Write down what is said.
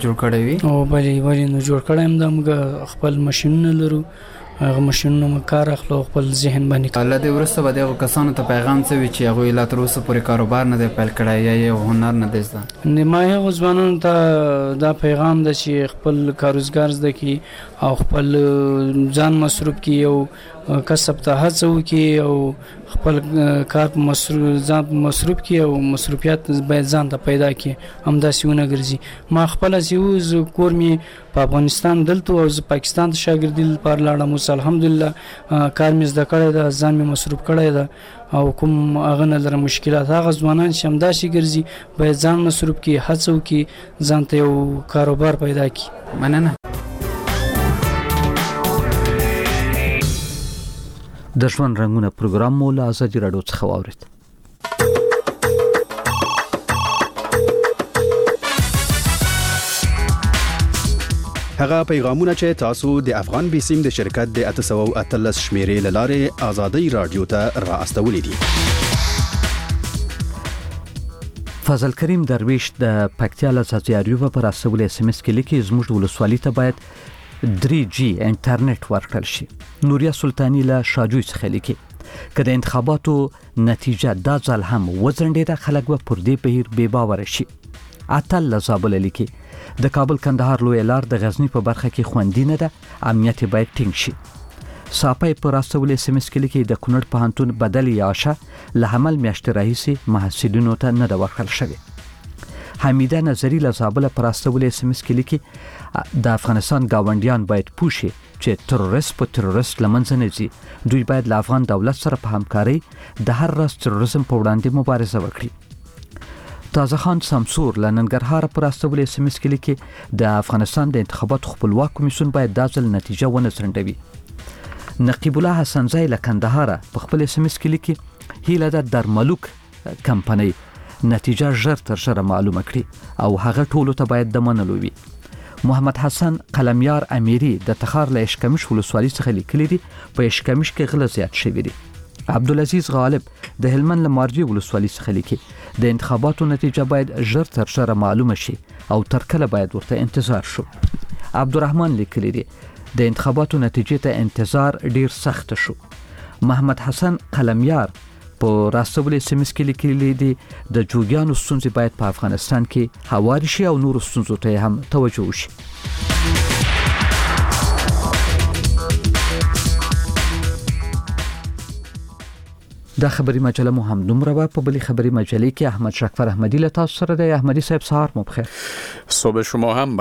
جوړ کړی وي او بلې نو جوړ کړی هم د موږ خپل ماشینونه لرو هغه ماشینونه مو کار اخلو خپل ذهن باندې الله دې ورسته به دغه کسانو ته پیغام څه وي چې هغوی لا تر اوسه پورې کاروبار نه دی پیل کړی یا یې هنر نه دی زده ما هغو ځوانانو ته دا پیغام ده چې خپل کاروزګار زده کړي او خپل ځان مصروف کړي او کسب ته هڅه وکړي او خپل کار په ځان مصروف کړي او مصروفیت باید ځان ته پیدا کړي همداسې ونه ګرځي ما خپله چې کور مې په افغانستان دلته او زه پاکستان ته شاګردي لپاره لاړم اوس الحمدلله کار مې زده کړی ده ځان مې مصروف کړی ده او کوم هغه نه لرم مشکلات هغه ځوانان چې همداسې ګرځي باید ځان مصروف کړي هڅه وکړي ځان ته یو کاروبار پیدا کړي مننه د ژوند رنگونه پروګرام مو له ازادي راډیو څخه واورید. هغه پیغامونه چې تاسو د افغان بیسیم د شرکت د 813 شمیرې لاره ازادي رادیو ته را استولې دي. فضل کریم درویش د پکتیا له زیاریو پر اسول اس ام اس کې لیکي زموږ ولسوالۍ ته باید 3G انټرنیټ ورکړل شي. نوریا سلطانی له شاجوی څخه لیکي که د انتخاباتو نتیجه دا ځل هم وځنډېده خلک به پر دې بهیر بې باوره شي. اتل له زابل لیکي د کابل کندهار لوی لار د غزنی په برخه کې خوندي نه ده امنیت باید ټینګ شي. صاپای پر اسول اس ام اس کې لیکي د کونړ پوهنتون بدل یاشه له حمل میاشتې راهیسې محصلینو ته نه د ورکړل شوی. حمیده نظری له زابل پر اسول اس ام اس کې لیکي د افغانستان گاونډیان باید پوښي چې تروریست په تروریست لمنځه نه ځي. دوی باید له افغان دولت سره په همکاري د هر راز تروریزم په وړاندې مبارزه وکړي. تازه خان سمسور له ننګرهار پر اسول اس ام اس کې لیکي د افغانستان د انتخاباتو خپلواک کمیسیون باید د ځل نتیجه ونه ځنډوي. نقیب الله حسن زای له کندهار په خپل اس ام اس کې لیکي هیله د درملوک کمپنۍ نتیجه ژر تر ژره معلومه کړي او هغه ټولو ته باید د منلو وي. محمد حسن قلمیار امیری د تخار له اشکمش ولسوالۍ څخه لیکلي دي په اشکمش کې غله زیات شوي دي. عبدالعزیز غالب د هلمند له مارجې ولسوالۍ څخه لیکي د انتخاباتو نتیجه باید ژر تر ژره معلومه شي او تر کله باید ورته انتظار شو. عبدالرحمن لیکلي دي د انتخاباتو نتیجې ته انتظار ډیر سخت شو. محمد حسن قلمیار په راسول اس ام اس کې لیکلي دي د جوګیانو ستونزې باید په افغانستان کې هواري شي او نور ستونزو ته هم توجه وشي. دا خبري مجله مو هم دومره په بلی خبري مجلې کې احمد شکفر احمدی له تاسو سره د احمدی صاحب سهار مو بخیر. صبح شما هم